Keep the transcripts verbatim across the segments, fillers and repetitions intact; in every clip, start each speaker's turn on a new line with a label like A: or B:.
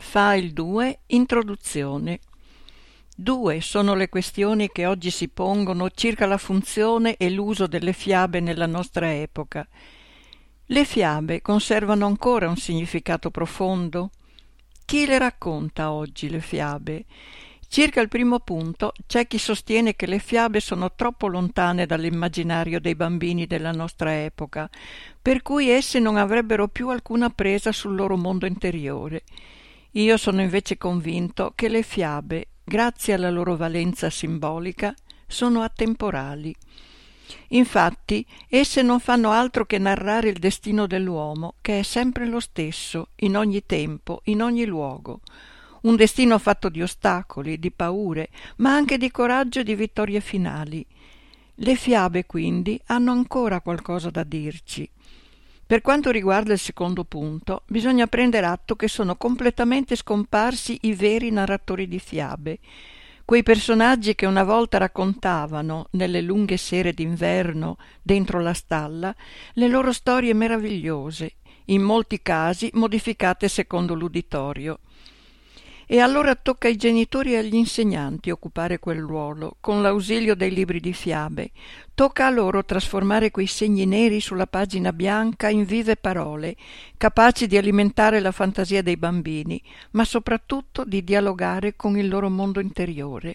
A: File due Introduzione. Due sono le questioni che oggi si pongono circa la funzione e l'uso delle fiabe nella nostra epoca. Le fiabe conservano ancora un significato profondo? Chi le racconta oggi le fiabe? Circa il primo punto c'è chi sostiene che le fiabe sono troppo lontane dall'immaginario dei bambini della nostra epoca, per cui esse non avrebbero più alcuna presa sul loro mondo interiore. Io sono invece convinto che le fiabe, grazie alla loro valenza simbolica, sono atemporali. Infatti, esse non fanno altro che narrare il destino dell'uomo, che è sempre lo stesso, in ogni tempo, in ogni luogo. Un destino fatto di ostacoli, di paure, ma anche di coraggio e di vittorie finali. Le fiabe, quindi, hanno ancora qualcosa da dirci. Per quanto riguarda il secondo punto, bisogna prendere atto che sono completamente scomparsi i veri narratori di fiabe, quei personaggi che una volta raccontavano, nelle lunghe sere d'inverno, dentro la stalla, le loro storie meravigliose, in molti casi modificate secondo l'uditorio. E allora tocca ai genitori e agli insegnanti occupare quel ruolo, con l'ausilio dei libri di fiabe. Tocca a loro trasformare quei segni neri sulla pagina bianca in vive parole, capaci di alimentare la fantasia dei bambini, ma soprattutto di dialogare con il loro mondo interiore.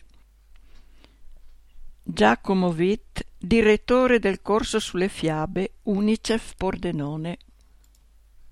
A: Giacomo Witt, direttore del corso sulle fiabe, Unicef Pordenone.